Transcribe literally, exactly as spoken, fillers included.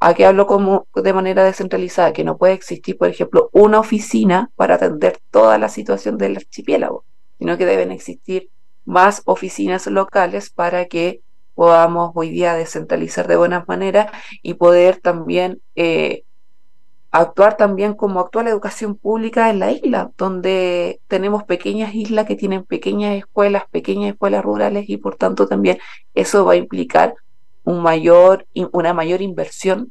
¿A qué hablo como de manera descentralizada? Que no puede existir, por ejemplo, una oficina para atender toda la situación del archipiélago, sino que deben existir más oficinas locales para que podamos hoy día descentralizar de buenas maneras y poder también eh, actuar también como actúa la educación pública en la isla, donde tenemos pequeñas islas que tienen pequeñas escuelas, pequeñas escuelas rurales y por tanto también eso va a implicar un mayor, una mayor inversión